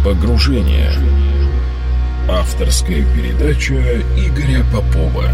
Погружение. Авторская передача Игоря Попова.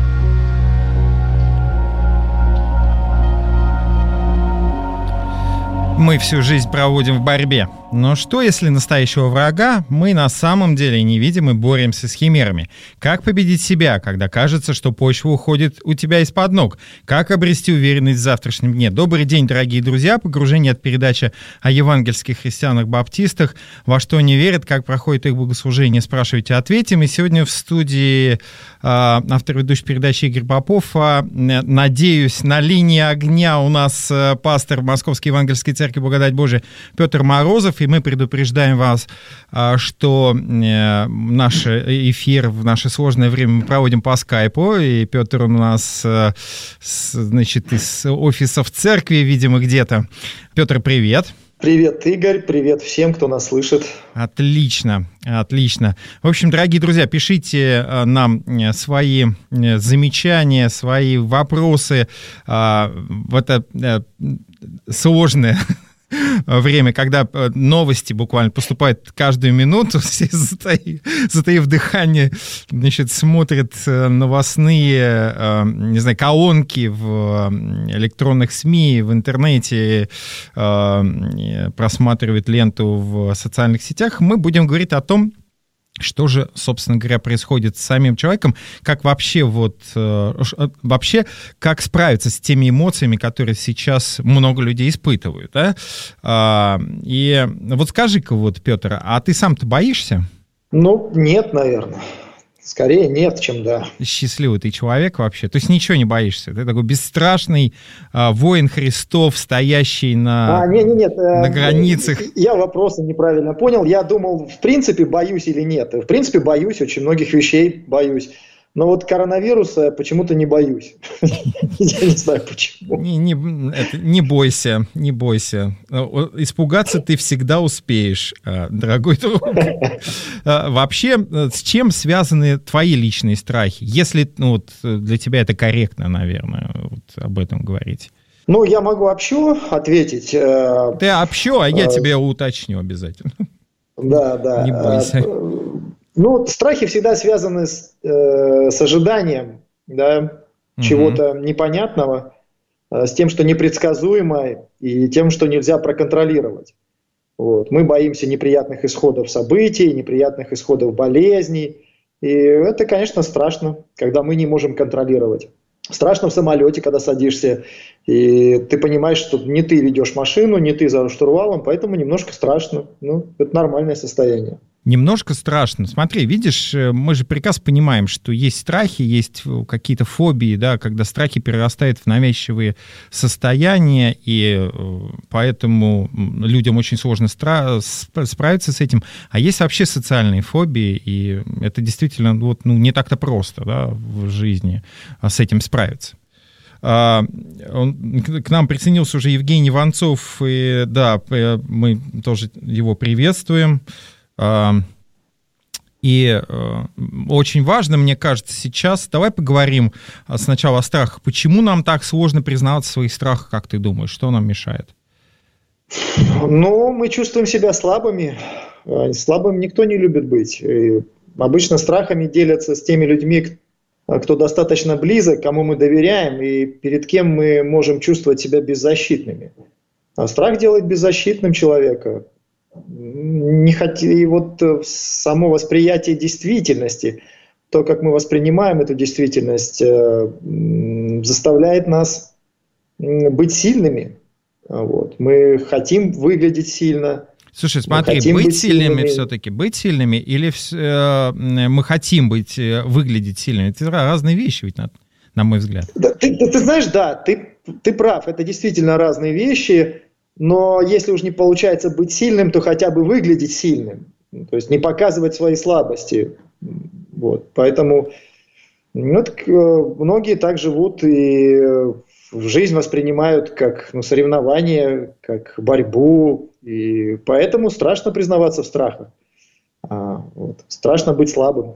Мы всю жизнь проводим в борьбе. Но что, если настоящего врага мы на самом деле не видим и боремся с химерами? Как победить себя, когда кажется, что почва уходит у тебя из-под ног? Как обрести уверенность в завтрашнем дне? Добрый день, дорогие друзья. Погружение — от передачи о евангельских христианах-баптистах. Во что они верят, как проходит их богослужение, спрашивайте, ответим. И сегодня в студии автор ведущей передачи Игорь Попов. Надеюсь, на линии огня у нас пастор Московской евангельской церкви Благодать Божия Петр Морозов. И мы предупреждаем вас, что наш эфир в наше сложное время мы проводим по скайпу. И Петр у нас, значит, из офиса в церкви, видимо, где-то. Петр, привет. Привет, Игорь, привет всем, кто нас слышит. Отлично, отлично. В общем, дорогие друзья, пишите нам свои замечания, свои вопросы в это сложное время, когда новости буквально поступают каждую минуту, все, затаив дыхание, значит, смотрят новостные, не знаю, колонки в электронных СМИ, в интернете, просматривают ленту в социальных сетях. Мы будем говорить о том, что же, собственно говоря, происходит с самим человеком, как вообще как справиться с теми эмоциями, которые сейчас много людей испытывают, да? И вот скажи-ка, вот, Петр, а ты сам-то боишься? Ну, нет, наверное. Скорее нет, чем да. Счастливый ты человек вообще. То есть ничего не боишься. Ты такой бесстрашный воин Христов, стоящий на границах. Я вопросы неправильно понял. Я думал, в принципе, боюсь или нет. В принципе, боюсь, очень многих вещей боюсь. Но вот коронавируса почему-то не боюсь. Я не знаю почему. Не бойся, не бойся. Испугаться ты всегда успеешь, дорогой друг. Вообще, с чем связаны твои личные страхи? Если для тебя это корректно, наверное, об этом говорить. Ну, я могу общо ответить. Ты общо, а я тебе уточню обязательно. Да. Не бойся. Ну, страхи всегда связаны с ожиданием, да, чего-то непонятного, с тем, что непредсказуемо, и тем, что нельзя проконтролировать. Вот. Мы боимся неприятных исходов событий, неприятных исходов болезней. И это, конечно, страшно, когда мы не можем контролировать. Страшно в самолете, когда садишься, и ты понимаешь, что не ты ведешь машину, не ты за штурвалом, поэтому немножко страшно. Ну, это нормальное состояние. Немножко страшно. Смотри, видишь, мы же прекрасно понимаем, что есть страхи, есть какие-то фобии, да, когда страхи перерастают в навязчивые состояния, и поэтому людям очень сложно справиться с этим. А есть вообще социальные фобии, и это действительно не так-то просто, да, в жизни с этим справиться. К нам присоединился уже Евгений Иванцов, и да, мы тоже его приветствуем. И очень важно, мне кажется, сейчас, давай поговорим сначала о страхах. Почему нам так сложно признаваться в своих страхах, как ты думаешь? Что нам мешает? Ну, мы чувствуем себя слабыми. Слабым никто не любит быть. И обычно страхами делятся с теми людьми, кто достаточно близок, кому мы доверяем, и перед кем мы можем чувствовать себя беззащитными. А страх делает беззащитным человека. И вот само восприятие действительности, то, как мы воспринимаем эту действительность, заставляет нас быть сильными. Вот. Мы хотим выглядеть сильно. Слушай, смотри, быть сильными все-таки, быть сильными или мы хотим выглядеть сильными, это разные вещи, ведь, на мой взгляд. Да, ты знаешь, да, ты прав, это действительно разные вещи. Но если уж не получается быть сильным, то хотя бы выглядеть сильным. То есть не показывать свои слабости. Вот. Поэтому многие так живут и жизнь воспринимают как соревнование, как борьбу. И поэтому страшно признаваться в страхах. Страшно быть слабым.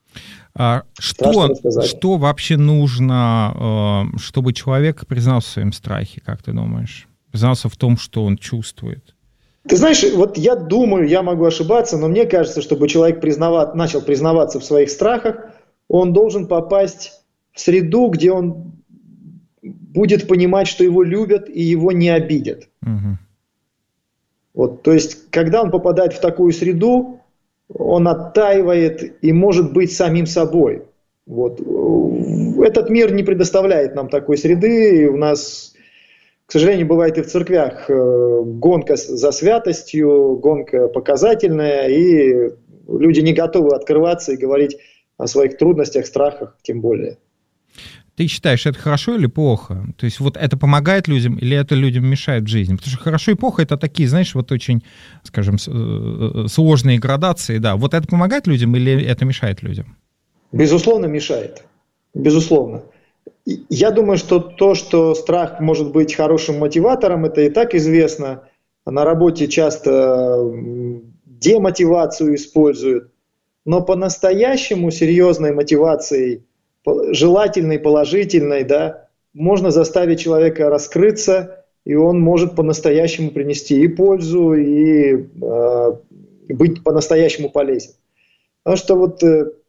Что вообще нужно, чтобы человек признался в своем страхе, как ты думаешь? Признался в том, что он чувствует? Ты знаешь, вот я думаю, я могу ошибаться, но мне кажется, чтобы человек начал признаваться в своих страхах, он должен попасть в среду, где он будет понимать, что его любят и его не обидят. Угу. Вот, то есть, когда он попадает в такую среду, он оттаивает и может быть самим собой. Вот. Этот мир не предоставляет нам такой среды, и у нас, к сожалению, бывает и в церквях гонка за святостью, гонка показательная, и люди не готовы открываться и говорить о своих трудностях, страхах, тем более. Ты считаешь, это хорошо или плохо? То есть вот это помогает людям или это людям мешает в жизни? Потому что хорошо и плохо — это такие, знаешь, вот очень, скажем, сложные градации. Да. Вот это помогает людям или это мешает людям? Безусловно, мешает. Безусловно. Я думаю, что то, что страх может быть хорошим мотиватором, это и так известно. На работе часто демотивацию используют. Но по-настоящему серьезной мотивацией, желательной, положительной, да, можно заставить человека раскрыться, и он может по-настоящему принести и пользу, и быть по-настоящему полезен. Потому что вот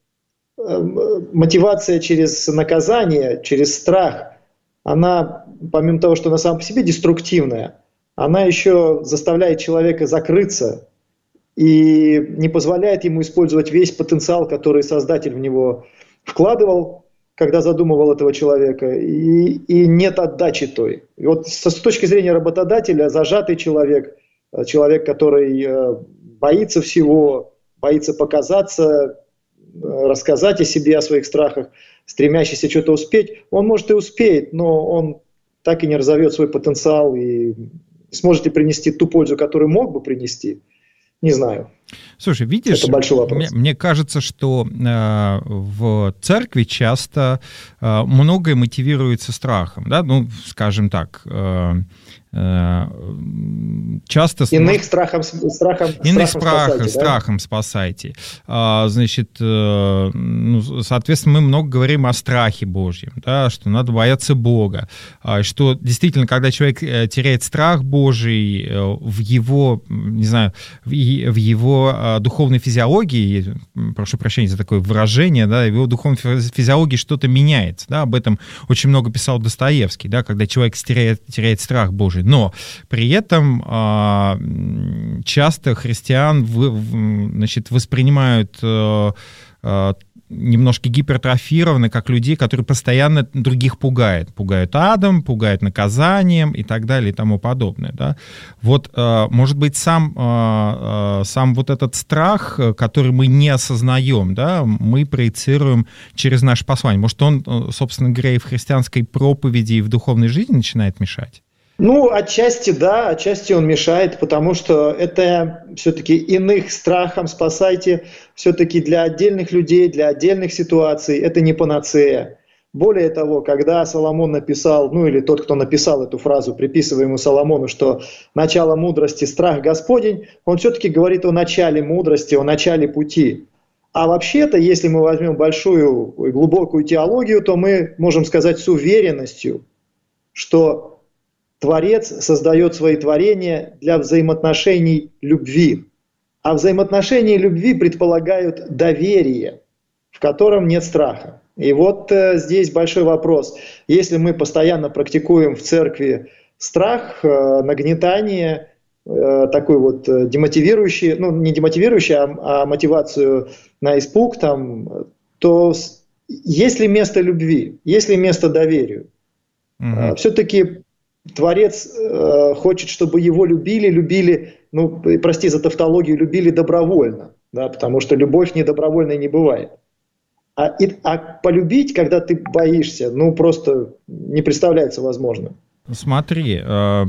мотивация через наказание, через страх, она, помимо того, что она сама по себе деструктивная, она еще заставляет человека закрыться и не позволяет ему использовать весь потенциал, который Создатель в него вкладывал, когда задумывал этого человека, и нет отдачи той. И вот с точки зрения работодателя зажатый человек, человек, который боится всего, боится показаться, рассказать о себе, о своих страхах, стремящийся что-то успеть, он может и успеет, но он так и не разовьет свой потенциал и сможет ли принести ту пользу, которую мог бы принести. Не знаю. Слушай, видишь, это большой вопрос. Мне кажется, что в церкви часто многое мотивируется страхом, да, ну, скажем так, часто... Иных страхом спасайте. Значит, ну, соответственно, мы много говорим о страхе Божьем, да, что надо бояться Бога, что действительно, когда человек теряет страх Божий в его, не знаю, в его духовной физиологии, прошу прощения за такое выражение, да, в его духовной физиологии что-то меняется, да, об этом очень много писал Достоевский, да, когда человек теряет страх Божий. Но при этом часто христиан значит, воспринимают немножко гипертрофированно, как людей, которые постоянно других пугают. Пугают адом, пугают наказанием и так далее и тому подобное. Да? Вот, может быть, сам вот этот страх, который мы не осознаем, да, мы проецируем через наше послание. Может, он, собственно говоря, и в христианской проповеди, и в духовной жизни начинает мешать? Ну, отчасти да, отчасти он мешает, потому что это все-таки иных страхом спасайте, все-таки для отдельных людей, для отдельных ситуаций это не панацея. Более того, когда Соломон написал, ну или тот, кто написал эту фразу, приписываемую Соломону, что начало мудрости — страх Господень, он все-таки говорит о начале мудрости, о начале пути. А вообще-то, если мы возьмем большую и глубокую теологию, то мы можем сказать с уверенностью, что Творец создает свои творения для взаимоотношений любви. А взаимоотношения любви предполагают доверие, в котором нет страха. И вот здесь большой вопрос. Если мы постоянно практикуем в церкви страх, нагнетание, такой вот демотивирующий, ну не демотивирующий, а мотивацию на испуг, там, то есть ли место любви, есть ли место доверию? Все-таки Творец хочет, чтобы его любили, ну, прости за тавтологию, любили добровольно, да, потому что любовь недобровольной не бывает. А полюбить, когда ты боишься, ну, просто не представляется возможным. Смотри,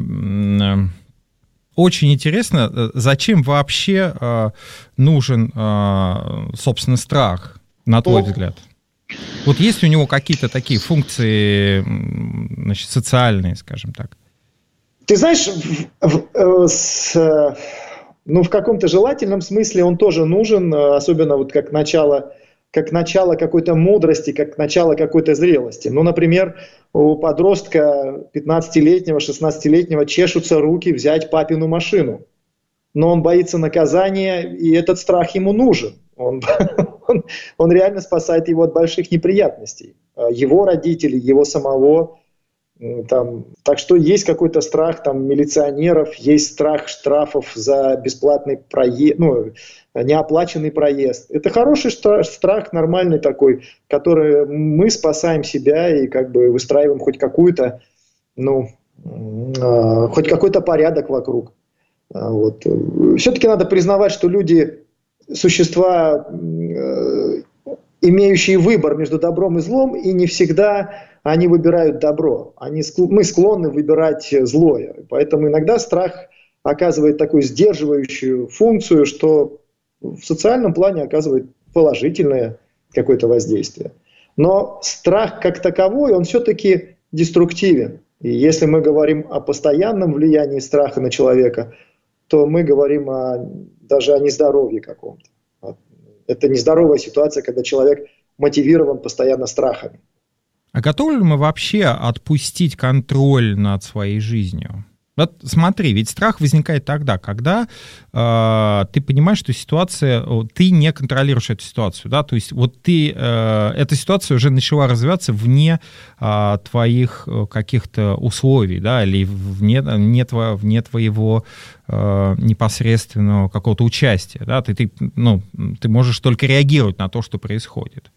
очень интересно, зачем вообще нужен, собственно, страх, на твой взгляд? Вот есть у него какие-то такие функции, значит, социальные, скажем так? Ты знаешь, в каком-то желательном смысле он тоже нужен, особенно вот как начало какой-то мудрости, как начало какой-то зрелости. Ну, например, у подростка 15-летнего, 16-летнего чешутся руки взять папину машину. но он боится наказания, и этот страх ему нужен. Он реально спасает его от больших неприятностей. Его родителей, его самого. Там, так что есть какой-то страх там, милиционеров, есть страх штрафов за бесплатный проезд, неоплаченный проезд. Это хороший страх, нормальный такой, который мы спасаем себя и как бы выстраиваем хоть какую-то, хоть какой-то порядок вокруг. Вот. Все-таки надо признавать, что люди существа, имеющие выбор между добром и злом, и не всегда они выбирают добро. Мы склонны выбирать злое. Поэтому иногда страх оказывает такую сдерживающую функцию, что в социальном плане оказывает положительное какое-то воздействие. Но страх как таковой, он все-таки деструктивен. И если мы говорим о постоянном влиянии страха на человека, то мы говорим даже о нездоровье каком-то. Это нездоровая ситуация, когда человек мотивирован постоянно страхами. А готовы ли мы вообще отпустить контроль над своей жизнью? Вот смотри, ведь страх возникает тогда, когда ты понимаешь, что ситуация, ты не контролируешь эту ситуацию, да, то есть вот эта ситуация уже начала развиваться вне твоих каких-то условий, да, или вне твоего непосредственного какого-то участия, да, ты можешь только реагировать на то, что происходит.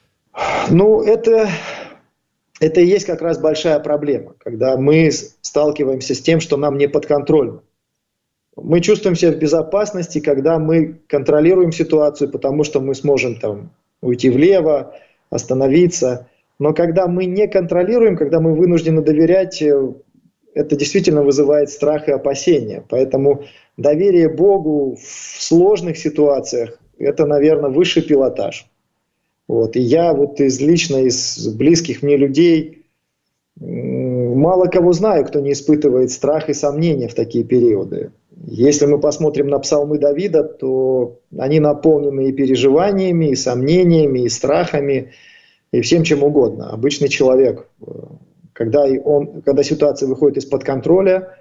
Это и есть как раз большая проблема, когда мы сталкиваемся с тем, что нам не подконтрольно. Мы чувствуем себя в безопасности, когда мы контролируем ситуацию, потому что мы сможем там уйти влево, остановиться. Но когда мы не контролируем, когда мы вынуждены доверять, это действительно вызывает страх и опасения. Поэтому доверие Богу в сложных ситуациях – это, наверное, высший пилотаж. Вот. И я лично из близких мне людей мало кого знаю, кто не испытывает страх и сомнения в такие периоды. Если мы посмотрим на псалмы Давида, то они наполнены и переживаниями, и сомнениями, и страхами, и всем чем угодно. Обычный человек, когда ситуация выходит из-под контроля,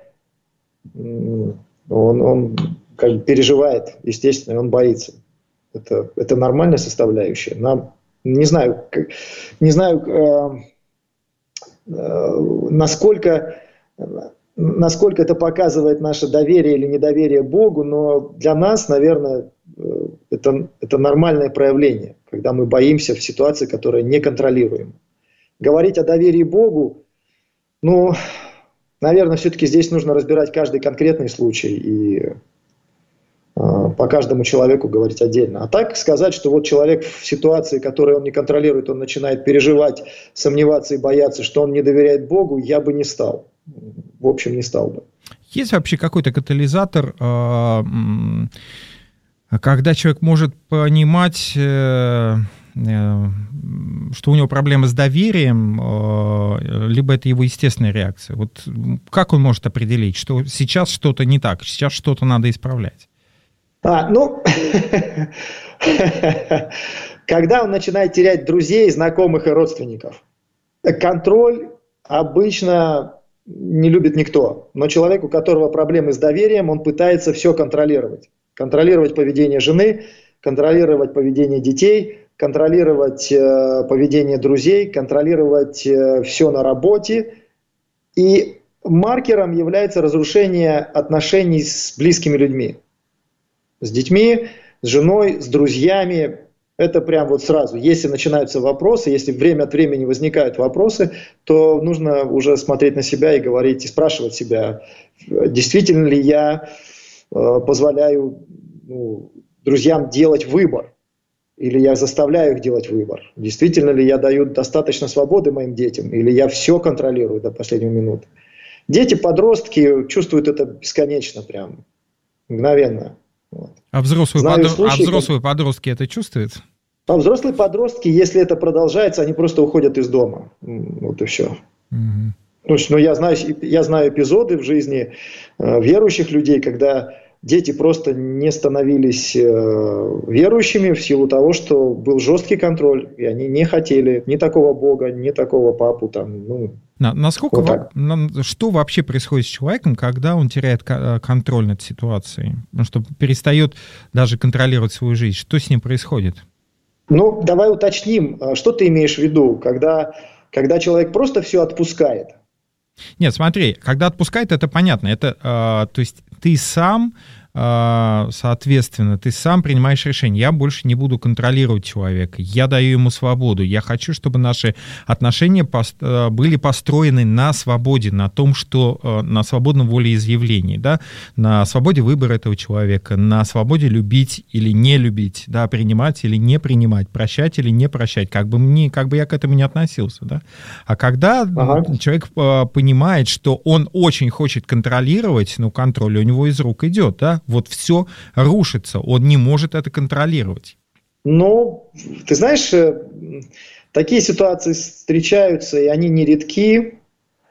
он как бы переживает, естественно, он боится. Это нормальная составляющая. Не знаю, насколько это показывает наше доверие или недоверие Богу, но для нас, наверное, это нормальное проявление, когда мы боимся в ситуации, которая неконтролируема. Говорить о доверии Богу, наверное, все-таки здесь нужно разбирать каждый конкретный случай и по каждому человеку говорить отдельно. А так сказать, что вот человек в ситуации, которую он не контролирует, он начинает переживать, сомневаться и бояться, что он не доверяет Богу, я бы не стал. В общем, не стал бы. Есть вообще какой-то катализатор, когда человек может понимать, что у него проблемы с доверием, либо это его естественная реакция? Вот как он может определить, что сейчас что-то не так, сейчас что-то надо исправлять? Когда он начинает терять друзей, знакомых и родственников. Контроль обычно не любит никто. Но человек, у которого проблемы с доверием, он пытается все контролировать. Контролировать поведение жены, контролировать поведение детей, контролировать поведение друзей, контролировать все на работе. И маркером является разрушение отношений с близкими людьми. С детьми, с женой, с друзьями. Это прям вот сразу. Если начинаются вопросы, если время от времени возникают вопросы, то нужно уже смотреть на себя и говорить, и спрашивать себя, действительно ли я позволяю друзьям делать выбор, или я заставляю их делать выбор. Действительно ли я даю достаточно свободы моим детям, или я все контролирую до последней минуты. Дети, подростки чувствуют это бесконечно, прям мгновенно. Вот. А взрослые подростки это чувствуют? А взрослые подростки, если это продолжается, они просто уходят из дома. Вот и все. Угу. Я знаю эпизоды в жизни верующих людей, когда дети просто не становились верующими в силу того, что был жесткий контроль, и они не хотели ни такого Бога, ни такого папу. Насколько что вообще происходит с человеком, когда он теряет контроль над ситуацией? Что перестает даже контролировать свою жизнь? Что с ним происходит? Давай уточним, что ты имеешь в виду, когда человек просто все отпускает? Нет, смотри, когда отпускает, это понятно. Это, то есть ты сам, соответственно, ты сам принимаешь решение. Я больше не буду контролировать человека. Я даю ему свободу. Я хочу, чтобы наши отношения были построены на свободе, на том, что на свободном волеизъявлении, да, на свободе выбора этого человека, на свободе любить или не любить, да, принимать или не принимать, прощать или не прощать, как бы я к этому не относился, да. А когда человек понимает, что он очень хочет контролировать, контроль у него из рук идет, да, вот все рушится, он не может это контролировать. Ты знаешь, такие ситуации встречаются, и они нередки.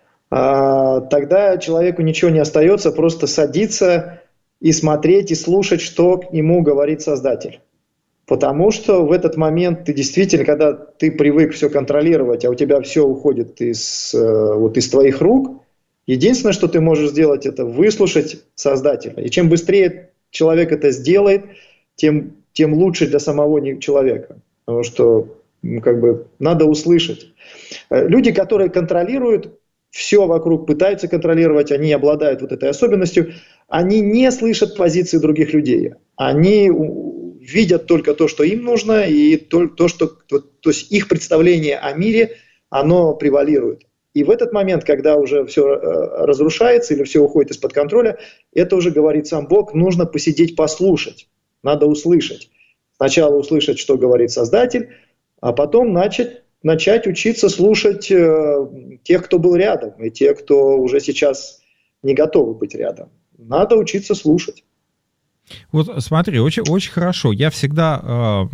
Тогда человеку ничего не остается, просто садиться и смотреть, и слушать, что ему говорит Создатель. Потому что в этот момент ты действительно, когда ты привык все контролировать, а у тебя все уходит из твоих рук, единственное, что ты можешь сделать, это выслушать Создателя. И чем быстрее человек это сделает, тем лучше для самого человека. Потому что надо услышать. Люди, которые контролируют, все вокруг пытаются контролировать, они обладают вот этой особенностью, они не слышат позиции других людей. Они видят только то, что им нужно, и то есть их представление о мире, оно превалирует. И в этот момент, когда уже все разрушается или все уходит из-под контроля, это уже говорит сам Бог, нужно посидеть, послушать, надо услышать. Сначала услышать, что говорит Создатель, а потом начать учиться слушать тех, кто был рядом, и тех, кто уже сейчас не готовы быть рядом. Надо учиться слушать. Вот смотри, очень, очень хорошо. Я всегда,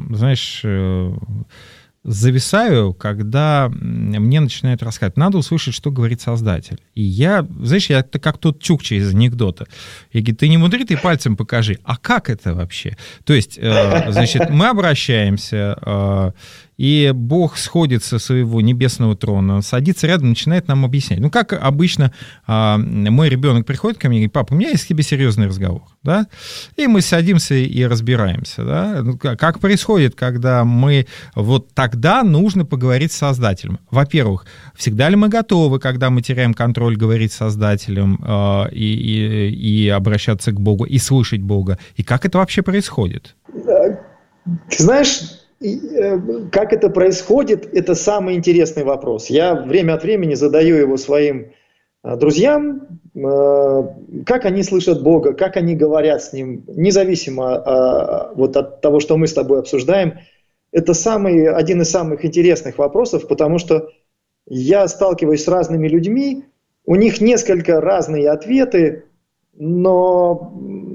зависаю, когда мне начинают рассказывать. Надо услышать, что говорит Создатель. И я это как тот Чукча из анекдота. Я говорю, ты не мудри, ты пальцем покажи. А как это вообще? То есть, мы обращаемся, и Бог сходит со своего небесного трона, садится рядом, начинает нам объяснять. Как обычно мой ребенок приходит ко мне и говорит, папа, у меня есть к тебе серьезный разговор. Да? И мы садимся и разбираемся. Да? Как происходит, когда мы... Вот тогда нужно поговорить с Создателем. Во-первых, всегда ли мы готовы, когда мы теряем контроль, говорить с Создателем и обращаться к Богу, и слышать Бога? И как это вообще происходит? Ты знаешь... Как это происходит, это самый интересный вопрос. Я время от времени задаю его своим друзьям, как они слышат Бога, как они говорят с Ним, независимо от того, что мы с тобой обсуждаем. Это один из самых интересных вопросов, потому что я сталкиваюсь с разными людьми, у них несколько разные ответы, но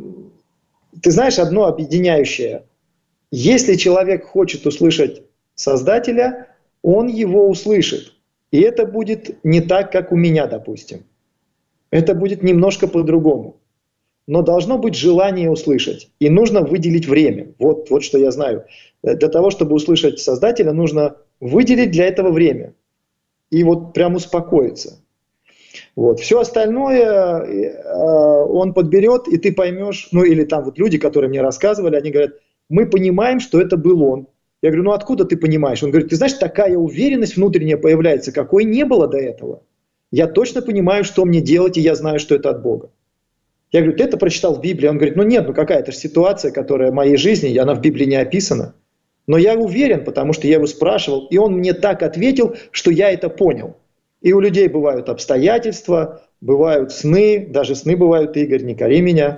ты знаешь, одно объединяющее – если человек хочет услышать Создателя, он его услышит. И это будет не так, как у меня, допустим. Это будет немножко по-другому. Но должно быть желание услышать. И нужно выделить время. Вот что я знаю. Для того, чтобы услышать Создателя, нужно выделить для этого время. И прям успокоиться. Все остальное он подберет, и ты поймешь. Или там люди, которые мне рассказывали, они говорят, мы понимаем, что это был он. Я говорю, откуда ты понимаешь? Он говорит, ты знаешь, такая уверенность внутренняя появляется, какой не было до этого. Я точно понимаю, что мне делать, и я знаю, что это от Бога. Я говорю, ты это прочитал в Библии? Он говорит, нет, какая-то ситуация, которая в моей жизни, она в Библии не описана. Но я уверен, потому что я его спрашивал, и он мне так ответил, что я это понял. И у людей бывают обстоятельства, бывают сны, даже сны бывают, Игорь, не кори меня,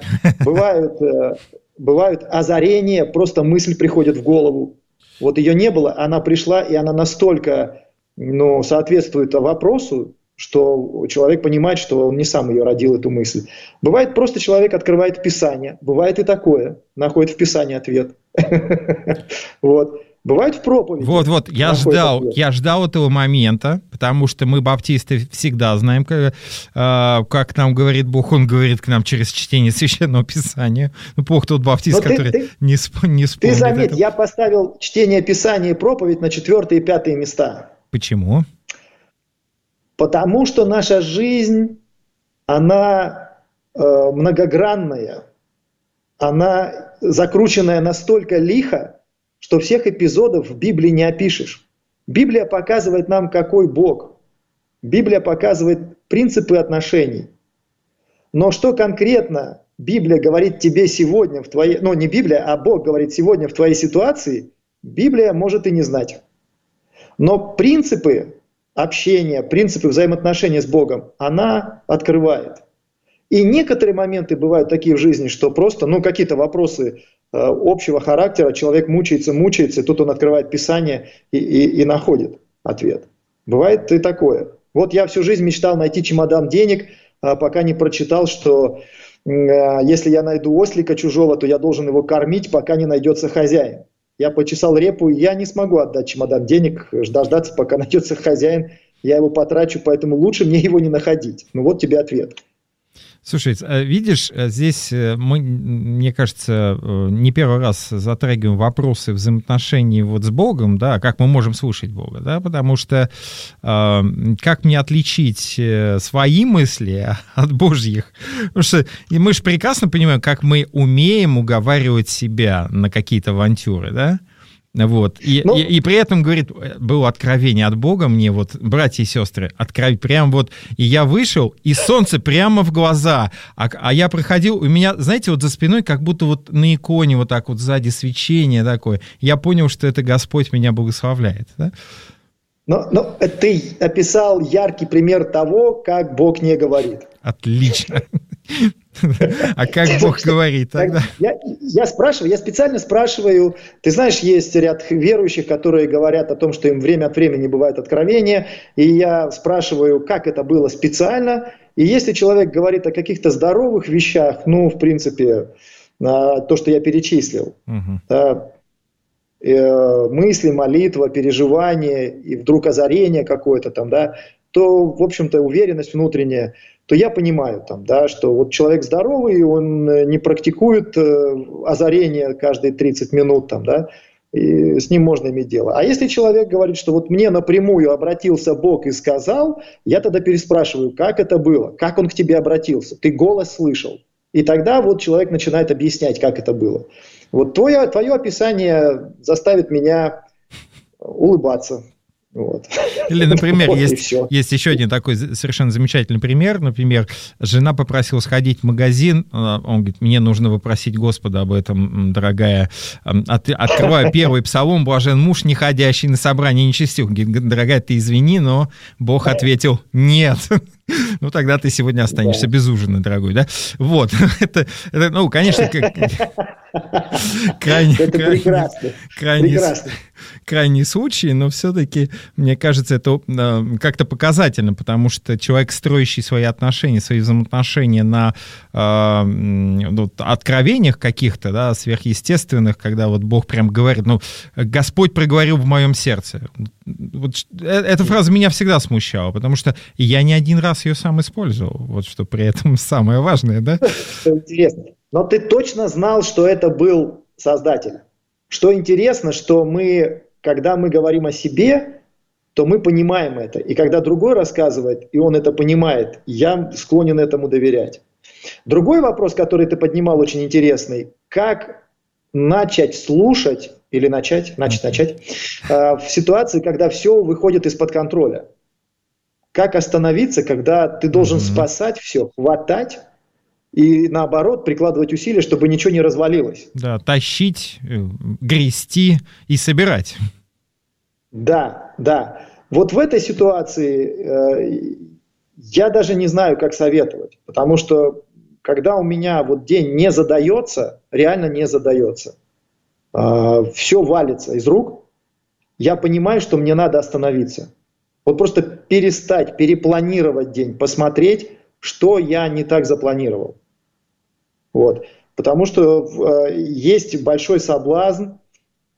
бывают озарения, просто мысль приходит в голову. Ее не было, она пришла, и она настолько соответствует вопросу, что человек понимает, что он не сам ее родил, эту мысль. Бывает, просто человек открывает Писание, бывает и такое, находит в Писании ответ. Бывает в проповеди. Вот, я ждал этого момента, потому что мы, баптисты, всегда знаем, как нам говорит Бог. Он говорит к нам через чтение Священного Писания. Ну, плохо тот баптист, который не вспомнит. Ты заметь, я поставил чтение Писания и проповедь на 4 и 5 места. Почему? Потому что наша жизнь, она многогранная, она закрученная настолько лихо, что всех эпизодов в Библии не опишешь. Библия показывает нам, какой Бог. Библия показывает принципы отношений. Но что конкретно Библия говорит тебе сегодня в твоей... Ну, не Библия, а Бог говорит сегодня в твоей ситуации, Библия может и не знать. Но принципы общения, принципы взаимоотношений с Богом она открывает. И некоторые моменты бывают такие в жизни, что просто, какие-то вопросы общего характера, человек мучается, и тут он открывает Писание и находит ответ. Бывает и такое. Вот я всю жизнь мечтал найти чемодан денег, пока не прочитал, что если я найду ослика чужого, то я должен его кормить, пока не найдется хозяин. Я почесал репу, и я не смогу отдать чемодан денег, дождаться, пока найдется хозяин, я его потрачу, поэтому лучше мне его не находить. Вот тебе ответ. Слушай, видишь, здесь мы, мне кажется, не первый раз затрагиваем вопросы взаимоотношений вот с Богом, да, как мы можем слушать Бога, да, потому что как мне отличить свои мысли от Божьих? Потому что мы же прекрасно понимаем, как мы умеем уговаривать себя на какие-то авантюры, да? Вот. И при этом, говорит, было откровение от Бога мне, вот, братья и сестры, прям вот, и я вышел, и солнце прямо в глаза, а я проходил, у меня, знаете, вот за спиной, как будто вот на иконе, вот так вот сзади свечение такое, я понял, что это Господь меня благословляет, да? Но ты описал яркий пример того, как Бог не говорит. Отлично. А как Бог говорит тогда? Я специально спрашиваю, ты знаешь, есть ряд верующих, которые говорят о том, что им время от времени бывает откровение, и я спрашиваю, как это было специально, и если человек говорит о каких-то здоровых вещах, в принципе, то, что я перечислил, мысли, молитва, переживания, и вдруг озарение какое-то там, да, то, в общем-то, уверенность внутренняя, то я понимаю, там, да, что вот человек здоровый, он не практикует озарение каждые 30 минут, там, да, и с ним можно иметь дело. А если человек говорит, что вот мне напрямую обратился Бог и сказал, я тогда переспрашиваю, как это было, как он к тебе обратился, ты голос слышал. И тогда вот человек начинает объяснять, как это было. Вот твое описание заставит меня улыбаться. Вот. Или, например, есть еще один такой совершенно замечательный пример. Например, жена попросила сходить в магазин. Он говорит, мне нужно вопросить Господа об этом, дорогая. Открываю первый псалом, блажен муж, не ходящий на собрание нечестивых. Говорит, дорогая, ты извини, но Бог ответил нет. Ну, тогда ты сегодня останешься без ужина, дорогой, да? Вот. Это конечно, крайний случай, но все-таки, мне кажется, это как-то показательно, потому что человек, строящий свои отношения, свои взаимоотношения на откровениях каких-то, да, сверхъестественных, когда вот Бог прям говорит, Господь проговорил в моем сердце. Вот эта фраза меня всегда смущала, потому что я не один раз ее сам использовал. Вот что при этом самое важное, да? Интересно. Но ты точно знал, что это был Создатель. Что интересно, что когда мы говорим о себе, то мы понимаем это. И когда другой рассказывает, и он это понимает, я склонен этому доверять. Другой вопрос, который ты поднимал, очень интересный. Как начать слушать, или начать в ситуации, когда все выходит из-под контроля? Как остановиться, когда ты должен спасать все, хватать, и наоборот прикладывать усилия, чтобы ничего не развалилось? Да, тащить, грести и собирать. Да. Вот в этой ситуации я даже не знаю, как советовать, потому что когда у меня вот день не задается, реально не задается, все валится из рук, я понимаю, что мне надо остановиться. Вот просто перестать, перепланировать день, посмотреть, что я не так запланировал. Вот. Потому что есть большой соблазн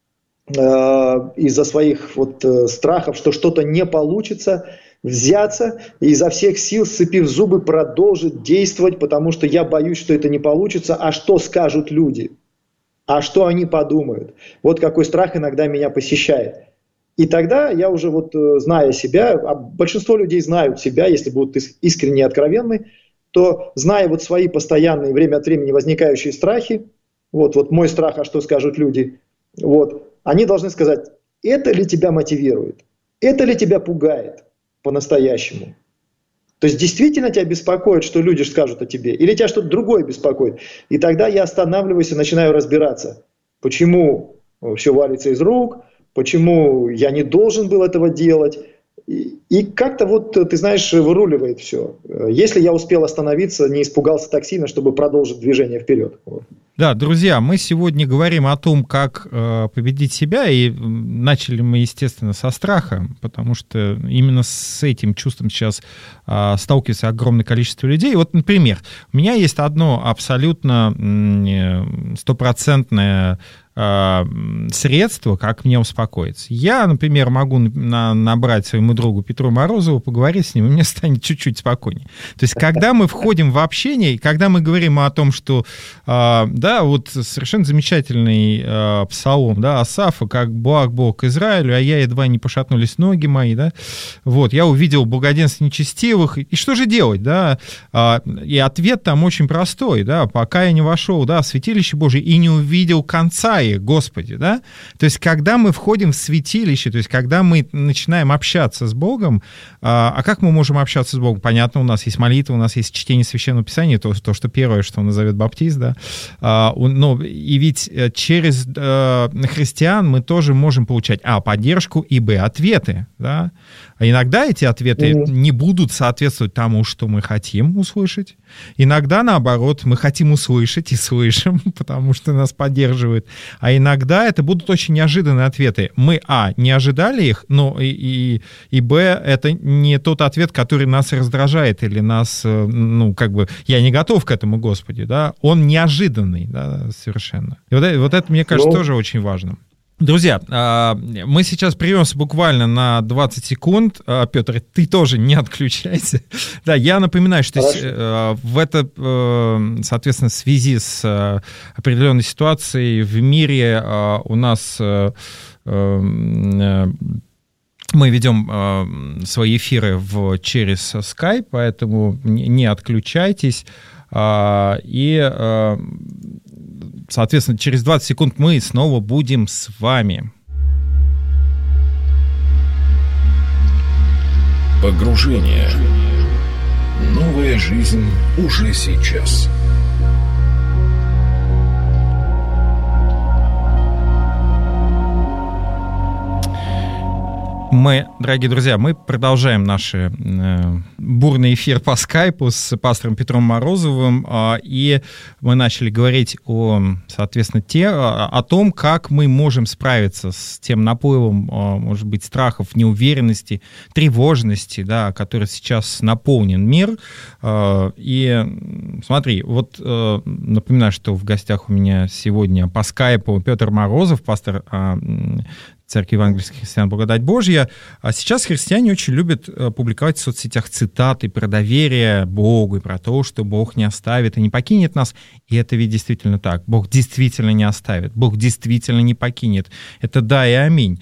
из-за своих страхов, что что-то не получится, взяться и изо всех сил, сцепив зубы, продолжить действовать, потому что я боюсь, что это не получится. А что скажут люди? А что они подумают? Вот какой страх иногда меня посещает. И тогда я уже зная себя, а большинство людей знают себя, если будут искренне и откровенны, то, зная свои постоянные время от времени возникающие страхи, мой страх, а что скажут люди, они должны сказать, это ли тебя мотивирует, это ли тебя пугает по-настоящему. То есть действительно тебя беспокоит, что люди скажут о тебе, или тебя что-то другое беспокоит. И тогда я останавливаюсь и начинаю разбираться, почему все валится из рук, почему я не должен был этого делать. И как-то ты знаешь, выруливает все. Если я успел остановиться, не испугался так сильно, чтобы продолжить движение вперед. Да, друзья, мы сегодня говорим о том, как победить себя, и начали мы, естественно, со страха, потому что именно с этим чувством сейчас сталкивается огромное количество людей. Вот, например, у меня есть одно абсолютно стопроцентное средство, как мне успокоиться. Я, например, могу набрать своему другу Петру Морозову, поговорить с ним, и мне станет чуть-чуть спокойнее. То есть, когда мы входим в общение, и когда мы говорим о том, что, совершенно замечательный псалом, Асафа, как благ Бог Израилю, а я едва не пошатнулись ноги мои, я увидел благоденствие нечестивых, и что же делать, и ответ там очень простой, пока я не вошел, в святилище Божие и не увидел конца Господи, То есть, когда мы входим в святилище, то есть, когда мы начинаем общаться с Богом, а как мы можем общаться с Богом? Понятно, у нас есть молитва, у нас есть чтение Священного Писания, то что первое, что назовет баптист, но и ведь через христиан мы тоже можем получать, поддержку, и, ответы, А иногда эти ответы не будут соответствовать тому, что мы хотим услышать. Иногда, наоборот, мы хотим услышать и слышим, потому что нас поддерживают. А иногда это будут очень неожиданные ответы. Мы, не ожидали их, но и это не тот ответ, который нас раздражает или нас, я не готов к этому, Господи, он неожиданный, совершенно. И вот это, мне кажется, тоже очень важно. Друзья, мы сейчас прервемся буквально на 20 секунд. Петр, ты тоже не отключайся. Да, я напоминаю, что в это, соответственно, в связи с определенной ситуацией в мире у нас мы ведем свои эфиры через Skype, поэтому не отключайтесь. И, соответственно, через 20 секунд мы снова будем с вами. Погружение. Новая жизнь уже сейчас. Мы, дорогие друзья, мы продолжаем наш бурный эфир по скайпу с пастором Петром Морозовым, и мы начали говорить соответственно, о том, как мы можем справиться с тем наплывом, может быть, страхов, неуверенности, тревожности, который сейчас наполнен мир. И смотри, напоминаю, что в гостях у меня сегодня по скайпу Петр Морозов, пастор Церкви Евангельских Христиан Благодать Божья. А сейчас христиане очень любят публиковать в соцсетях цитаты про доверие Богу и про то, что Бог не оставит и не покинет нас. И это ведь действительно так. Бог действительно не оставит. Бог действительно не покинет. Это да и аминь.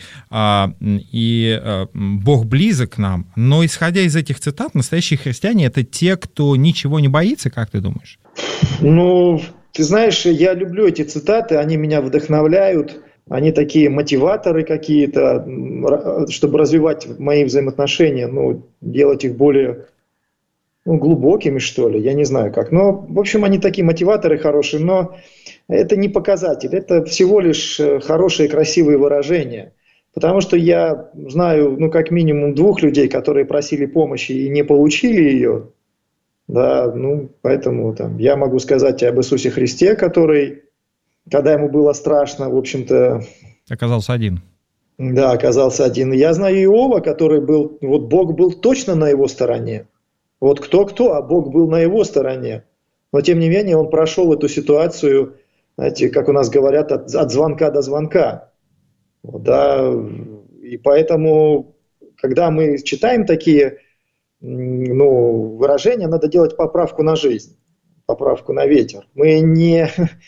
Бог близок к нам. Но исходя из этих цитат, настоящие христиане — это те, кто ничего не боится, как ты думаешь? Ты знаешь, я люблю эти цитаты, они меня вдохновляют. Они такие мотиваторы какие-то, чтобы развивать мои взаимоотношения, делать их более глубокими, что ли, я не знаю как. Но, в общем, они такие мотиваторы хорошие, но это не показатель, это всего лишь хорошие, красивые выражения. Потому что я знаю, как минимум 2 людей, которые просили помощи и не получили ее. Поэтому я могу сказать об Иисусе Христе, который... Когда ему было страшно, в общем-то... Оказался один. Да, оказался один. Я знаю Иова, который был... Бог был точно на его стороне. Кто-кто, а Бог был на его стороне. Но, тем не менее, он прошел эту ситуацию, знаете, как у нас говорят, от звонка до звонка. Да, и поэтому, когда мы читаем такие выражения, надо делать поправку на жизнь, поправку на ветер. Мы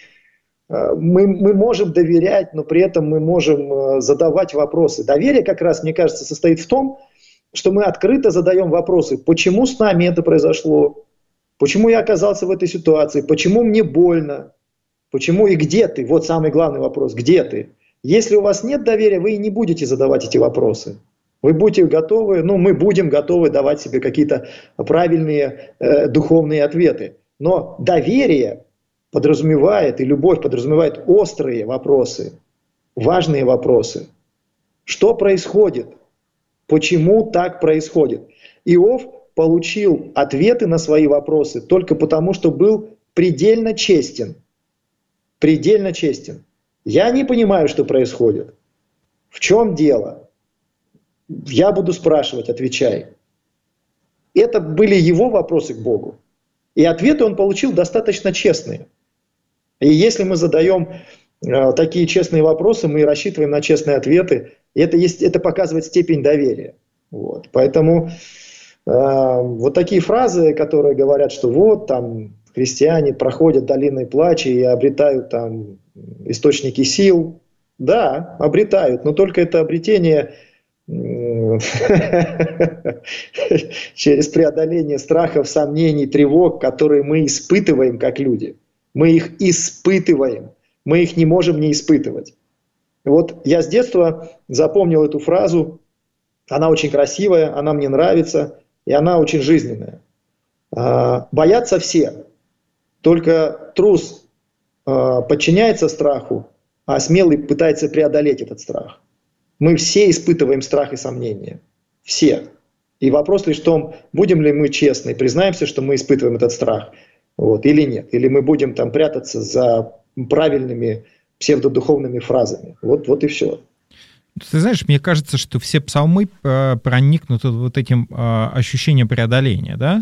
можем доверять, но при этом мы можем задавать вопросы. Доверие как раз, мне кажется, состоит в том, что мы открыто задаем вопросы. Почему с нами это произошло? Почему я оказался в этой ситуации? Почему мне больно? Почему и где ты? Вот самый главный вопрос. Где ты? Если у вас нет доверия, вы и не будете задавать эти вопросы. Вы будете готовы, мы будем готовы давать себе какие-то правильные духовные ответы. Но доверие подразумевает, и любовь подразумевает острые вопросы, важные вопросы. Что происходит? Почему так происходит? Иов получил ответы на свои вопросы только потому, что был предельно честен. Предельно честен. Я не понимаю, что происходит. В чем дело? Я буду спрашивать, отвечай. Это были его вопросы к Богу. И ответы он получил достаточно честные. И если мы задаем такие честные вопросы, мы рассчитываем на честные ответы, это показывает степень доверия. Вот. Поэтому вот такие фразы, которые говорят, что вот там христиане проходят долиной плача и обретают там источники сил. Да, обретают, но только это обретение через преодоление страхов, сомнений, тревог, которые мы испытываем как люди. Мы их испытываем, мы их не можем не испытывать. Вот я с детства запомнил эту фразу, она очень красивая, она мне нравится, и она очень жизненная. Боятся все, только трус подчиняется страху, а смелый пытается преодолеть этот страх. Мы все испытываем страх и сомнения. Все. И вопрос лишь в том, будем ли мы честны, признаемся, что мы испытываем этот страх, или нет. Или мы будем там прятаться за правильными псевдодуховными фразами. Вот и все. Ты знаешь, мне кажется, что все псалмы проникнуты вот этим ощущением преодоления, да?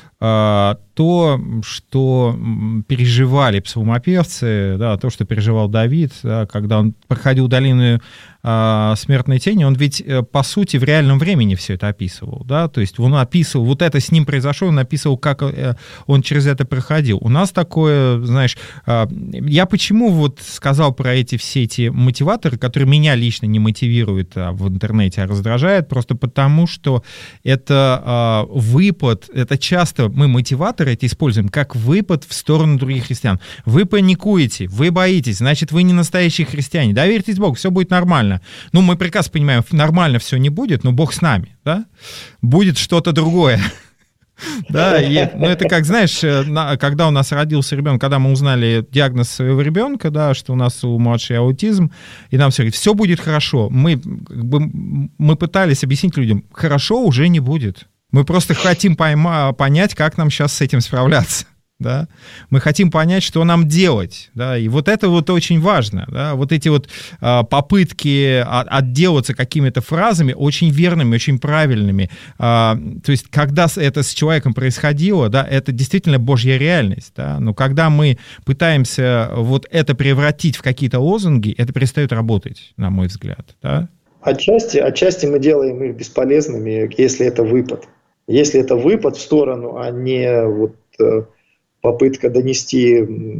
То, что переживали псалмопевцы, да, то, что переживал Давид, да, когда он проходил долину смертной тени, он ведь, по сути, в реальном времени все это описывал, да, то есть он описывал, вот это с ним произошло, он описывал, как он через это проходил. У нас такое, знаешь, я почему вот сказал про все эти мотиваторы, которые меня лично не мотивируют в интернете, а раздражают, просто потому, что это выпад, это часто мы мотиваторы эти используем как выпад в сторону других христиан. Вы паникуете, вы боитесь, значит, вы не настоящие христиане. Доверьтесь Богу, все будет нормально. Мы прекрасно понимаем, нормально все не будет, но Бог с нами, да? Будет что-то другое. Да, это как, знаешь, когда у нас родился ребенок, когда мы узнали диагноз своего ребенка, да, что у нас у младшей аутизм, и нам все говорят, все будет хорошо. Мы пытались объяснить людям, хорошо уже не будет. Мы просто хотим понять, как нам сейчас с этим справляться. Да? Мы хотим понять, что нам делать. Да? И вот это вот очень важно. Да? Вот эти вот попытки отделаться какими-то фразами очень верными, очень правильными. То есть, когда это с человеком происходило, да, это действительно Божья реальность. Да? Но когда мы пытаемся вот это превратить в какие-то лозунги, это перестает работать, на мой взгляд. Да? Отчасти мы делаем их бесполезными, если это выпад. Если это выпад в сторону, а не попытка донести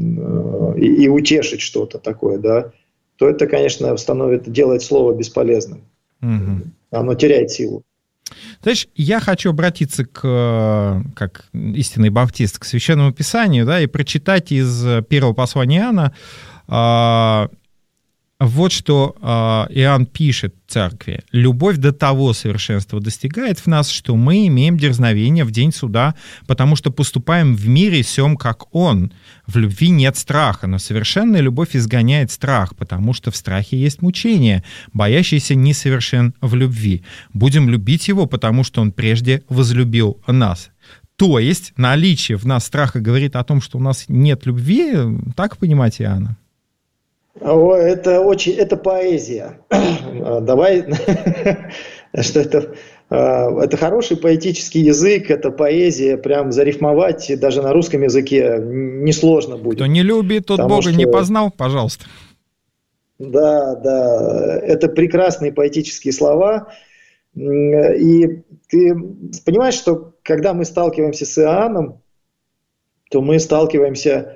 и утешить что-то такое, да, то это, конечно, делает слово бесполезным. Угу. Оно теряет силу. Знаешь, я хочу обратиться как истинный баптист к Священному Писанию, да, и прочитать из первого послания Иоанна. Вот что Иоанн пишет церкви. «Любовь до того совершенства достигает в нас, что мы имеем дерзновение в день суда, потому что поступаем в мире сем, как Он. В любви нет страха, но совершенная любовь изгоняет страх, потому что в страхе есть мучение. Боящийся несовершен в любви. Будем любить Его, потому что Он прежде возлюбил нас». То есть наличие в нас страха говорит о том, что у нас нет любви, так понимать Иоанна? Это поэзия. Давай, что это хороший поэтический язык, это поэзия, прям зарифмовать даже на русском языке несложно будет. Кто не любит, тот Бога не познал, пожалуйста. Да, да, это прекрасные поэтические слова. И ты понимаешь, что когда мы сталкиваемся с Иоанном, то мы сталкиваемся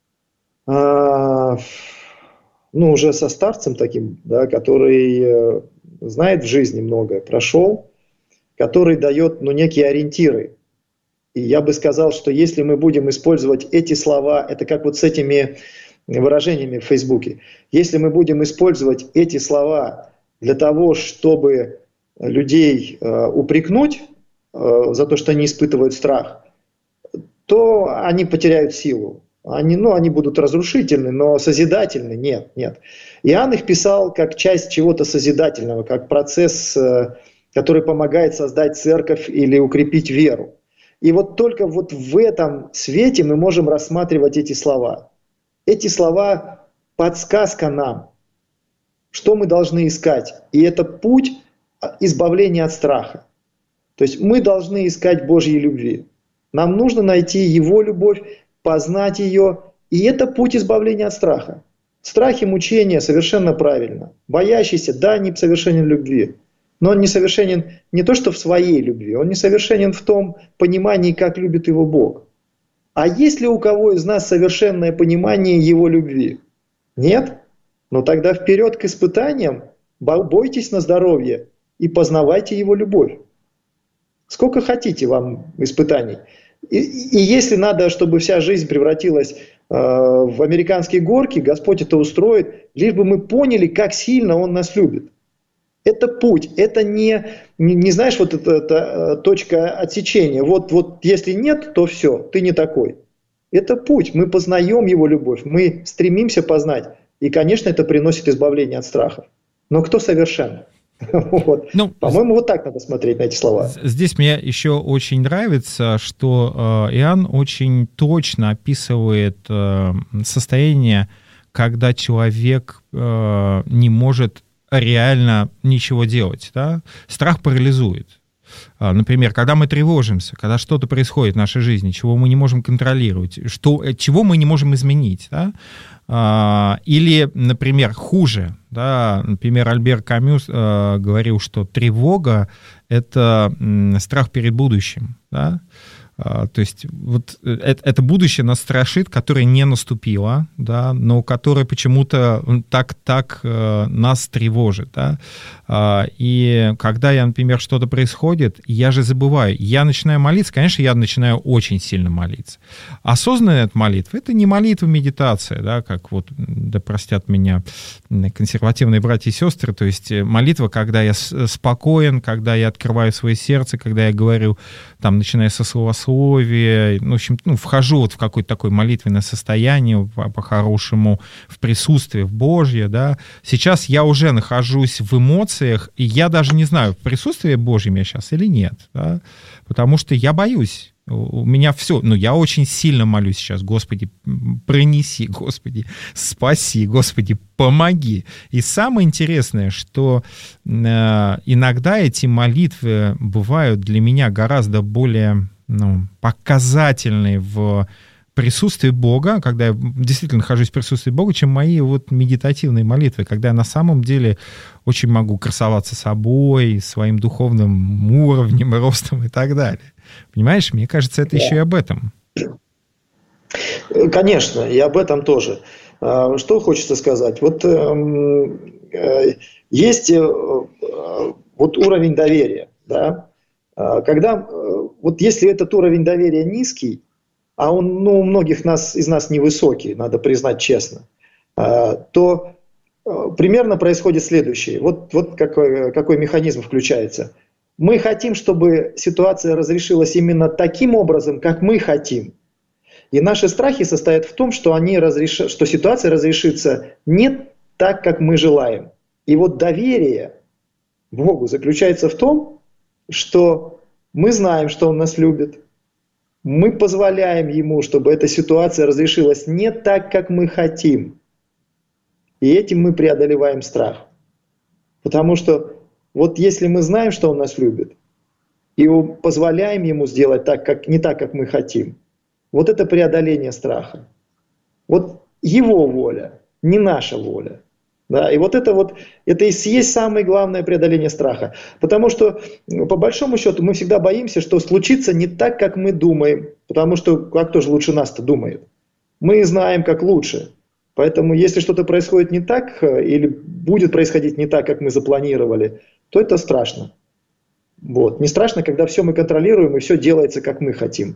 уже со старцем таким, да, который знает в жизни многое, прошел, который дает некие ориентиры. И я бы сказал, что если мы будем использовать эти слова, это как вот с этими выражениями в Фейсбуке, если мы будем использовать эти слова для того, чтобы людей упрекнуть за то, что они испытывают страх, то они потеряют силу. Они будут разрушительны, но созидательны нет. Иоанн их писал как часть чего-то созидательного, как процесс, который помогает создать церковь или укрепить веру. И вот только вот в этом свете мы можем рассматривать эти слова. Эти слова – подсказка нам, что мы должны искать. И это путь избавления от страха. То есть мы должны искать Божьей любви. Нам нужно найти Его любовь, познать ее. И это путь избавления от страха. Страх и мучение совершенно правильно. Боящийся, да, не совершенен в любви. Но он несовершенен не то, что в своей любви, он несовершенен в том понимании, как любит его Бог. А есть ли у кого из нас совершенное понимание его любви? Нет? Но тогда вперед к испытаниям, бойтесь на здоровье и познавайте его любовь. Сколько хотите вам испытаний. И если надо, чтобы вся жизнь превратилась в американские горки, Господь это устроит, лишь бы мы поняли, как сильно Он нас любит. Это путь, это не знаешь, вот это точка отсечения. Вот если нет, то все, ты не такой. Это путь, мы познаем Его любовь, мы стремимся познать. И, конечно, это приносит избавление от страхов. Но кто совершен? По-моему, вот так надо смотреть на эти слова. Здесь мне еще очень нравится, что Иоанн очень точно описывает состояние, когда человек не может реально ничего делать. Да? Страх парализует. Например, когда мы тревожимся, когда что-то происходит в нашей жизни, чего мы не можем контролировать, чего мы не можем изменить. Да? Или, например, хуже. Да? Например, Альбер Камю говорил, что тревога — это страх перед будущим. Да? То есть вот это будущее нас страшит, которое не наступило, да, но которое почему-то так нас тревожит. Да. И когда например, что-то происходит, я же забываю, я начинаю молиться, конечно, я начинаю очень сильно молиться. Осознанная молитва — это не молитва, медитация, да, как да простят меня консервативные братья и сестры, то есть молитва, когда я спокоен, когда я открываю свое сердце, когда я говорю, начиная со словословия, в общем, вхожу в какое-то такое молитвенное состояние, по-хорошему, в присутствие в Божье, да. Сейчас я уже нахожусь в эмоциях, и я даже не знаю, в присутствии Божьем я сейчас или нет, да, потому что я боюсь. У меня все, я очень сильно молюсь сейчас: Господи, пронеси, Господи, спаси, Господи, помоги. И самое интересное, что иногда эти молитвы бывают для меня гораздо более показательные в присутствии Бога, когда я действительно нахожусь в присутствии Бога, чем мои медитативные молитвы, когда я на самом деле очень могу красоваться собой, своим духовным уровнем, ростом и так далее. Понимаешь, мне кажется, это еще и об этом. Конечно, и об этом тоже. Что хочется сказать? Есть уровень доверия, да? Когда, если этот уровень доверия низкий, а он у многих из нас невысокий, надо признать честно, то примерно происходит следующее. Какой механизм включается. Мы хотим, чтобы ситуация разрешилась именно таким образом, как мы хотим. И наши страхи состоят в том, что ситуация разрешится не так, как мы желаем. И доверие Богу заключается в том, что мы знаем, что Он нас любит. Мы позволяем Ему, чтобы эта ситуация разрешилась не так, как мы хотим. И этим мы преодолеваем страх. Потому что если мы знаем, что Он нас любит, и позволяем Ему сделать не так, как мы хотим, это преодоление страха. Его воля, не наша воля. Да, и это и есть самое главное преодоление страха. Потому что, по большому счету, мы всегда боимся, что случится не так, как мы думаем. Потому что кто же лучше нас-то думает? Мы знаем, как лучше. Поэтому, если что-то происходит не так, или будет происходить не так, как мы запланировали, то это страшно. Не страшно, когда все мы контролируем, и все делается, как мы хотим.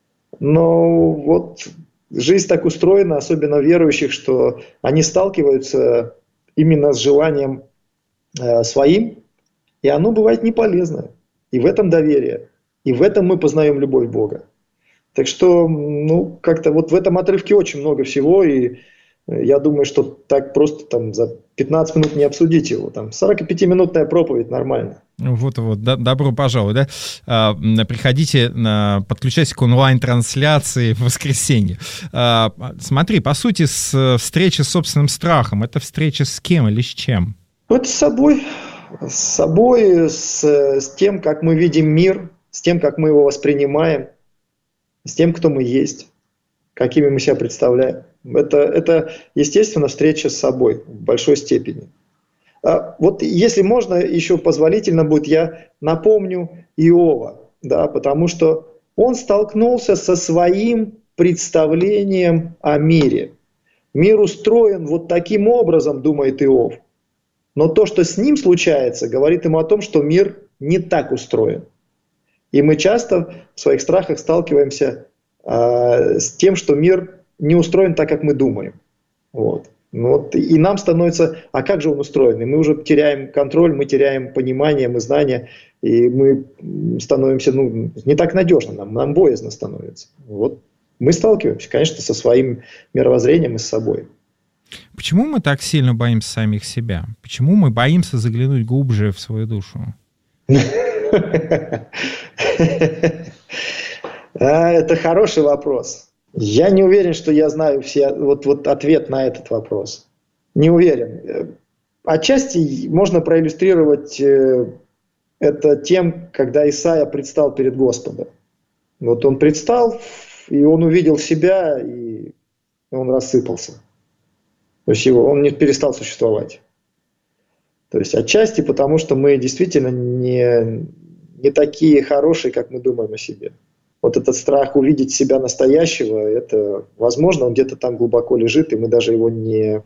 Но жизнь так устроена, особенно верующих, что они сталкиваются именно с желанием своим, и оно бывает не полезно. И в этом доверие, и в этом мы познаем любовь Бога. Так что, как-то в этом отрывке очень много всего, и я думаю, что так просто за 15 минут не обсудить его. 45-минутная проповедь нормально. Добро пожаловать, да? Приходите, подключайтесь к онлайн-трансляции в воскресенье. Смотри, по сути, встреча с собственным страхом — это встреча с кем или с чем? Это с собой. С собой, с тем, как мы видим мир, с тем, как мы его воспринимаем, с тем, кто мы есть, какими мы себя представляем. Это, естественно, встреча с собой в большой степени. Если можно, еще позволительно будет, я напомню Иова, да, потому что он столкнулся со своим представлением о мире. Мир устроен таким образом, думает Иов. Но то, что с ним случается, говорит ему о том, что мир не так устроен. И мы часто в своих страхах сталкиваемся с тем, что мир не устроен так, как мы думаем. И нам становится, а как же он устроен? И мы уже теряем контроль, мы теряем понимание, мы знания, и мы становимся не так надежно, нам боязно становится. Мы сталкиваемся, конечно, со своим мировоззрением и с собой. Почему мы так сильно боимся самих себя? Почему мы боимся заглянуть глубже в свою душу? Это хороший вопрос. Я не уверен, что я знаю ответ на этот вопрос. Не уверен. Отчасти можно проиллюстрировать это тем, когда Исаия предстал перед Господом. Он предстал, и он увидел себя, и он рассыпался. То есть он не перестал существовать. То есть отчасти потому, что мы действительно не такие хорошие, как мы думаем о себе. Этот страх увидеть себя настоящего, это, возможно, он где-то там глубоко лежит, и мы даже его не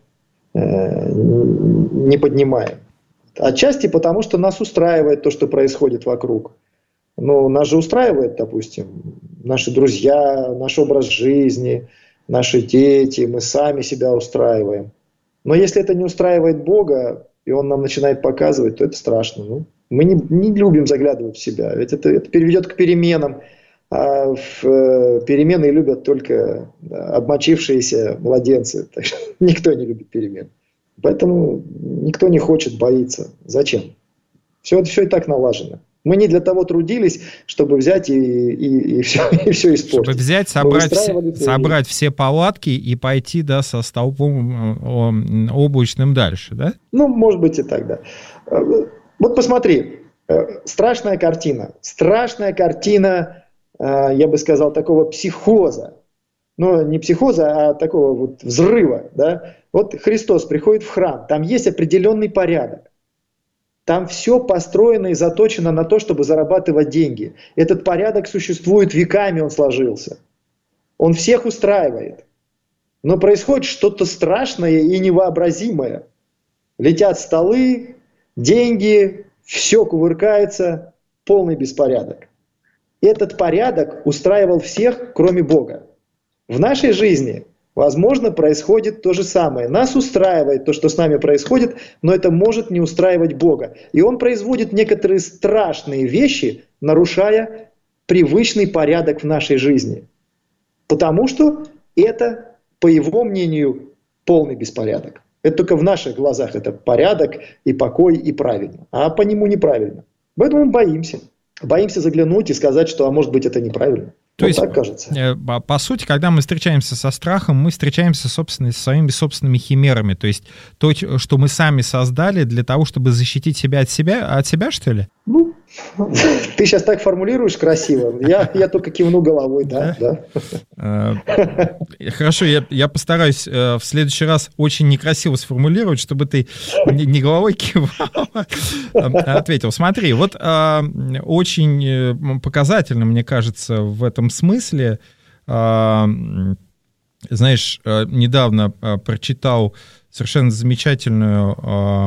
поднимаем. Отчасти потому, что нас устраивает то, что происходит вокруг. Нас же устраивает, допустим, наши друзья, наш образ жизни, наши дети, мы сами себя устраиваем. Но если это не устраивает Бога, и Он нам начинает показывать, то это страшно. Мы не любим заглядывать в себя, ведь это приведет к переменам. А перемены любят только обмочившиеся младенцы. Так что никто не любит перемен. Поэтому никто не хочет, боится. Зачем? Все и так налажено. Мы не для того трудились, чтобы взять и все испортить. Чтобы взять, собрать все палатки и пойти со столпом облачным дальше, да? Может быть и так, да. Посмотри. Страшная картина. Я бы сказал, такого психоза. Не психоза, а такого взрыва. Да? Христос приходит в храм, там есть определенный порядок. Там все построено и заточено на то, чтобы зарабатывать деньги. Этот порядок существует веками, он сложился. Он всех устраивает. Но происходит что-то страшное и невообразимое. Летят столы, деньги, все кувыркается, полный беспорядок. Этот порядок устраивал всех, кроме Бога. В нашей жизни, возможно, происходит то же самое. Нас устраивает то, что с нами происходит, но это может не устраивать Бога. И Он производит некоторые страшные вещи, нарушая привычный порядок в нашей жизни. Потому что это, по Его мнению, полный беспорядок. Это только в наших глазах это порядок и покой и правильно. А по Нему неправильно. Поэтому мы боимся. Боимся заглянуть и сказать, что, может быть, это неправильно. То есть, так кажется. По сути, когда мы встречаемся со страхом, мы встречаемся со своими собственными химерами. То есть то, что мы сами создали для того, чтобы защитить себя от себя, что ли? Ты сейчас так формулируешь красиво. Я только кивну головой, да. Хорошо, я постараюсь в следующий раз очень некрасиво сформулировать, чтобы ты не головой кивал, ответил. Смотри, вот очень показательно, мне кажется, в этом смысле, знаешь, недавно прочитал совершенно замечательную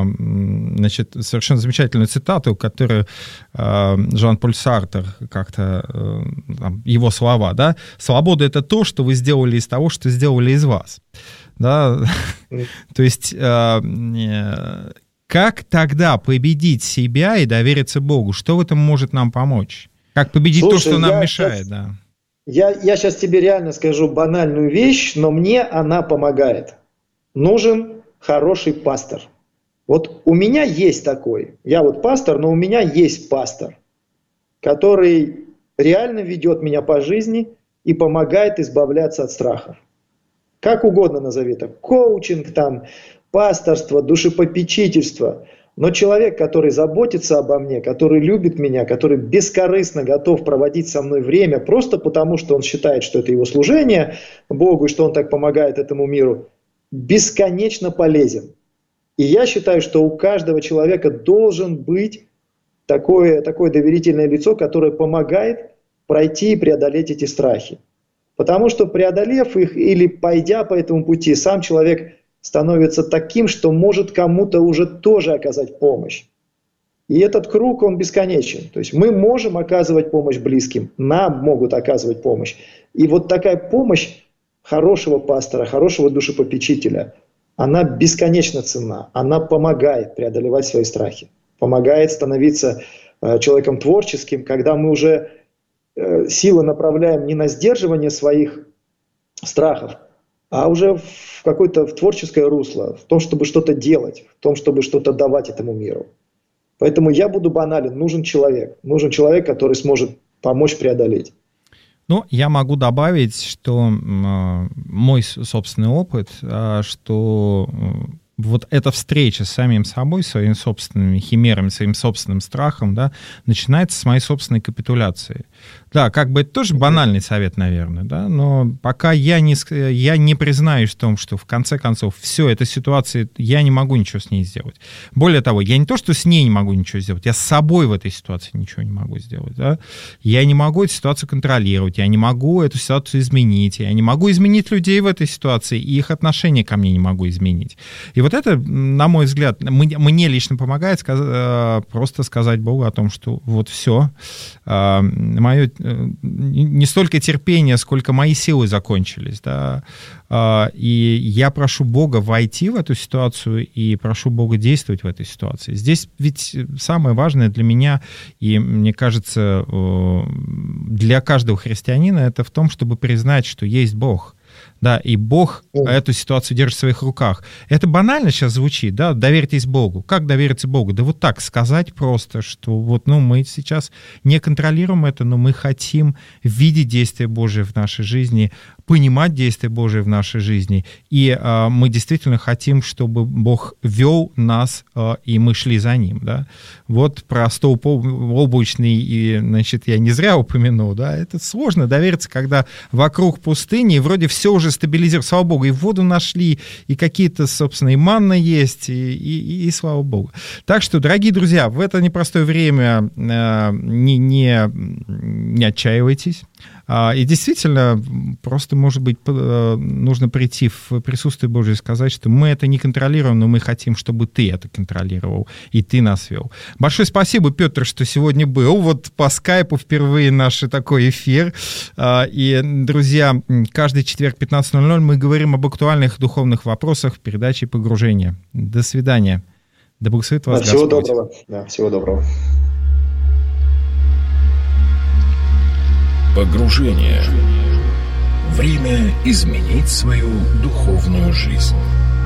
цитату, которую Жан-Поль Сартр как-то, его слова, да, «Свобода — это то, что вы сделали из того, что сделали из вас». Да? То есть как тогда победить себя и довериться Богу? Что в этом может нам помочь? Как победить то, что нам мешает? Да. Я сейчас тебе реально скажу банальную вещь, но мне она помогает. Нужен хороший пастор. Вот у меня есть такой. Я вот пастор, но у меня есть пастор, который реально ведет меня по жизни и помогает избавляться от страхов. Как угодно назови это. Коучинг, там, пасторство, душепопечительство. Но человек, который заботится обо мне, который любит меня, который бескорыстно готов проводить со мной время, просто потому, что он считает, что это его служение Богу, и что он так помогает этому миру, бесконечно полезен. И я считаю, что у каждого человека должен быть такое доверительное лицо, которое помогает пройти и преодолеть эти страхи. Потому что, преодолев их или пойдя по этому пути, сам человек становится таким, что может кому-то уже тоже оказать помощь. И этот круг, он бесконечен. То есть мы можем оказывать помощь близким, нам могут оказывать помощь. И вот такая помощь хорошего пастора, хорошего душепопечителя, она бесконечно ценна. Она помогает преодолевать свои страхи, помогает становиться человеком творческим, когда мы уже силы направляем не на сдерживание своих страхов, а уже в какое-то творческое русло, в том, чтобы что-то делать, в том, чтобы что-то давать этому миру. Поэтому я буду банален. Нужен человек, который сможет помочь преодолеть. Ну, я могу добавить, что мой собственный опыт, что вот эта встреча с самим собой, своими собственными химерами, своим собственным страхом, да, начинается с моей собственной капитуляции. Да, как бы это тоже банальный совет, наверное, да, но пока я не признаюсь в том, что в конце концов все, эта ситуация, я не могу ничего с ней сделать. Более того, я не то, что с ней не могу ничего сделать, я с собой в этой ситуации ничего не могу сделать, да. Я не могу эту ситуацию контролировать, я не могу эту ситуацию изменить, я не могу изменить людей в этой ситуации, и их отношение ко мне не могу изменить. И вот это, на мой взгляд, мне лично помогает просто сказать Богу о том, что вот все, мое не столько терпение, сколько мои силы закончились, да, и я прошу Бога войти в эту ситуацию и прошу Бога действовать в этой ситуации. Здесь ведь самое важное для меня, и мне кажется, для каждого христианина, это в том, чтобы признать, что есть Бог. Да, и Бог эту ситуацию держит в своих руках. Это банально сейчас звучит, да, доверьтесь Богу. Как довериться Богу? Да вот так сказать просто, что вот, мы сейчас не контролируем это, но мы хотим видеть действие Божие в нашей жизни, понимать действие Божие в нашей жизни, и мы действительно хотим, чтобы Бог вел нас, и мы шли за Ним, да. Вот про столб облачный, и, значит, я не зря упомянул, да, это сложно довериться, когда вокруг пустыни, и вроде все уже стабилизировано, слава Богу, и воду нашли, и какие-то, собственно, и манна есть, и слава Богу. Так что, дорогие друзья, в это непростое время не отчаивайтесь. И действительно, просто, может быть, нужно прийти в присутствие Божие и сказать, что мы это не контролируем, но мы хотим, чтобы ты это контролировал, и ты нас вел. Большое спасибо, Петр, что сегодня был. Вот по скайпу впервые наш такой эфир. И, друзья, каждый четверг 15:00 мы говорим об актуальных духовных вопросах в передаче «Погружение». До свидания. Да благословит вас Господь. Всего доброго. Да, всего доброго. Погружение. Время изменить свою духовную жизнь.